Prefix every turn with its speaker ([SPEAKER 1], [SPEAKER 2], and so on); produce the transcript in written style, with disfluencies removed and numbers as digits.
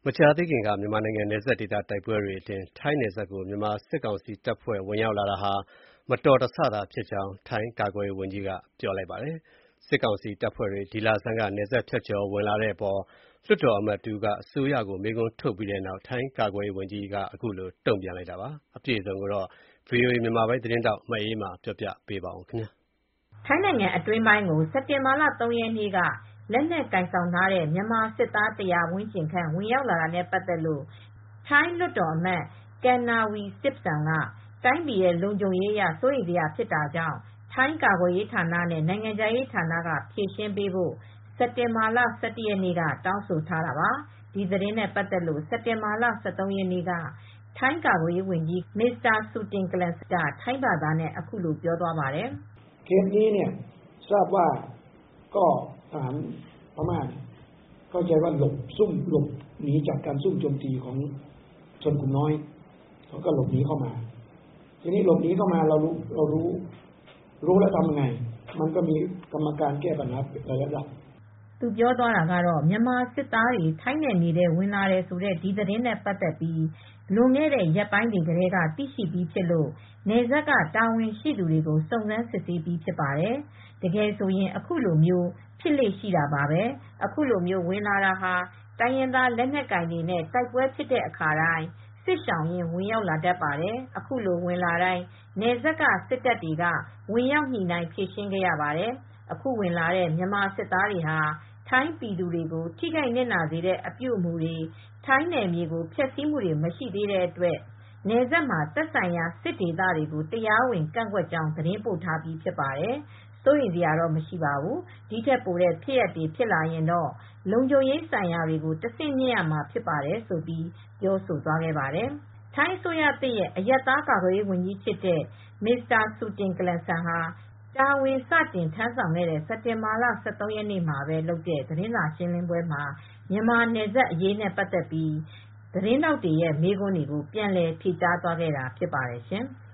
[SPEAKER 1] မကြာသေးခင်က မြန်မာနိုင်ငံနယ်စပ်ဒေသတိုက်ပွဲတွေအတွင်း ထိုင်းနယ်စပ်ကို မြန်မာစစ်ကောင်စီတပ်ဖွဲ့ဝင်ရောက်လာတာဟာ မတော်တဆသာဖြစ်ကြောင်း ထိုင်းကာကွယ်ရေးဝန်ကြီးက ပြောလိုက်ပါတယ်။ စစ်ကောင်စီတပ်ဖွဲ့တွေ ဒီလဆန်းက နယ်စပ်ဖြတ်ကျော်ဝင်လာတဲ့အပေါ် လွှတ်တော်အမတ်တဦးက အစိုးရကို မေးခွန်းထုတ်ပြီးတဲ့နောက် ထိုင်းကာကွယ်ရေးဝန်ကြီးက အခုလို တုံ့ပြန်လိုက်တာပါ။ အပြည့်အစုံကို ဗွီအိုအေမြန်မာပိုင်းသတင်းထောက် မအေးအေးမာက ပြောပြပေးပါမယ်
[SPEAKER 2] ။ ထိုင်းနိုင်ငံအတွင်းပိုင်းကို စက်တင်ဘာလ ၃ ရက်နေ့က လက်နက်ကိုင်ဆောင်ထားတဲ့ မြန်မာစစ်သား ၁၀၀ ဝန်းကျင်ခန့် ဝင်ရောက်လာတာနဲ့ ပတ်သက်လို့ ထိုင်းလွှတ်တော်အမတ် Kannavee Sipsang က တိုင်းပြည်ရဲ့လုံခြုံရေးအရ စိုးရိမ်စရာဖြစ်တာကြောင့် ထိုင်းကာကွယ်ရေးဌာနနဲ့ နိုင်ငံခြားရေးဌာနက ဖြေရှင်းပေးဖို့ စက်တင်ဘာလ ၁၁ ရက်နေ့က တောင်းဆိုထားတာပါ။ ဒီသတင်းနဲ့ပတ်သက်လို့ စက်တင်ဘာလ ၁၃ ရက်နေ့က ထိုင်းကာကွယ်ရေးဝန်ကြီး Mr. Sutin Klungsang က ထိုင်းဘာသာနဲ့ အခုလိုပြောသွားပါတယ်။
[SPEAKER 3] "เคสนี้เนี่ยทราบว่าก็ทหารพม่าเข้าใจว่าหลบหนีจากการซุ่มโจมตีของชนกลุ่มน้อยเขาก็หลบหนีเข้ามาทีนี้หลบหนีเข้ามาเรารู้แล้วทำยังไงมันก็มีกรรมการแก้ปัญหาระยะยาว
[SPEAKER 2] သူပြောသွားတာကတော့မြန်မာစစ်သားတွေထိုင်းနယ်မြေထဲဝင်လာတယ်ဆိုတဲ့ဒီသတင်းနဲ့ပတ်သက်ပြီးလွန်ခဲ့တဲ့ရက်ပိုင်းတွေကတည်းကသိရှိပြီးဖြစ်လို့နယ်စပ်ကတာဝန်ရှိသူတွေကိုစုံစမ်းစစ်ဆေးပြီးဖြစ်ပါတယ်။တကယ်ဆိုရင်အခုလိုမျိုးဖြစ်လေ့ရှိတာပါပဲ။အခုလိုမျိုးဝင်လာတာဟာတိုင်းရင်းသားလက်နက်ကိုင်တွေနဲ့တိုက်ပွဲဖြစ်တဲ့အခါတိုင်းစစ်ရှောင်ရင်းဝင်ရောက်လာတတ်ပါတယ်။အခုလိုဝင်လာတိုင်းနယ်စပ်ကစစ်တပ်တွေကဝင်ရောက်ညှိနှိုင်းဖြေရှင်းခဲ့ရပါတယ်။အခုဝင်လာတဲ့မြန်မာစစ်သားတွေဟာထိုင်းပြည်သူတွေကိုထိခိုက်နစ်နာစေတဲ့အပြုအမူတွေထိုင်းနယ်မြေကိုဖျက်ဆီးမှုတွေမရှိသေးတဲ့အတွက်နယ်စပ်မှာသက်ဆိုင်ရာစစ်ဒေသတွေကိုတရားဝင်ကန့်ကွက်ကြောင်းသတင်းပို့ထားပြီးဖြစ်ပါတယ်။စိုးရိမ်စရာတော့မရှိပါဘူး။ဒီထက်ပိုတဲ့ဖြစ်ရပ်တွေဖြစ်လာရင်တော့လုံခြုံရေးဆိုင်ရာတွေကိုတဆင့်မြင့်ရမှာဖြစ်ပါတယ်ဆိုပြီးပြောဆိုသွားခဲ့ပါတယ်။ထိုင်းအစိုးရသစ်ရဲ့အရပ်သားကာကွယ်ရေးဝန်ကြီးဖြစ်တဲ့ Mr. Sutin Klungsang ဟာတာဝန်စတင်ထမ်းဆောင်ခဲ့တဲ့စက်တင်ဘာလ ၁၃ ရက်နေ့မှာလုပ်တဲ့သတင်းစာရှင်းလင်းပွဲမှာမြန်မာနယ်စပ်အရေးနဲ့ပတ်သက်ပြီးသတင်းထောက်တွေရဲ့မေးခွန်းတွေကိုပြန်လည်ဖြေကြားသွားခဲ့တာဖြစ်ပါတယ်ရှင်။